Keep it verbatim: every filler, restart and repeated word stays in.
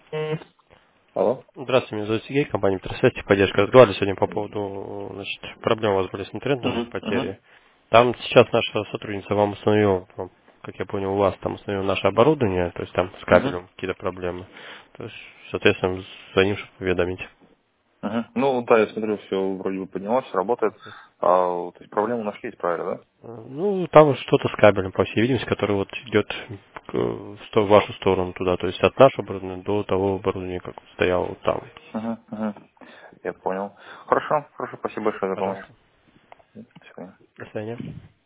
Алло? Здравствуйте, меня зовут Сергей, компания Интерсети, поддержка. Разговаривали сегодня по поводу, значит, проблем у вас были с интернетом, Мгм, мгм, потери. Там сейчас наша сотрудница вам установила, ну, как я понял, у вас там установила наше оборудование, то есть там с мгм, кабелем какие-то проблемы. То есть, соответственно, за ним, чтобы уведомить. мгм. Ну, да, я смотрю, все вроде бы поднялось, работает. А, то есть проблему нашли, исправили, да? Э, Ну, там вот что-то с кабелем, по всей видимости, который вот идет к- в сто- в вашу сторону туда, то есть от нашего оборудования до того оборудования, как вот стояло вот там. Мгм, мгм. Я понял. Хорошо, хорошо, спасибо большое за помощь. Пожалуйста. До свидания. До свидания.